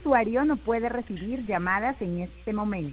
usuario no puede recibir llamadas en este momento.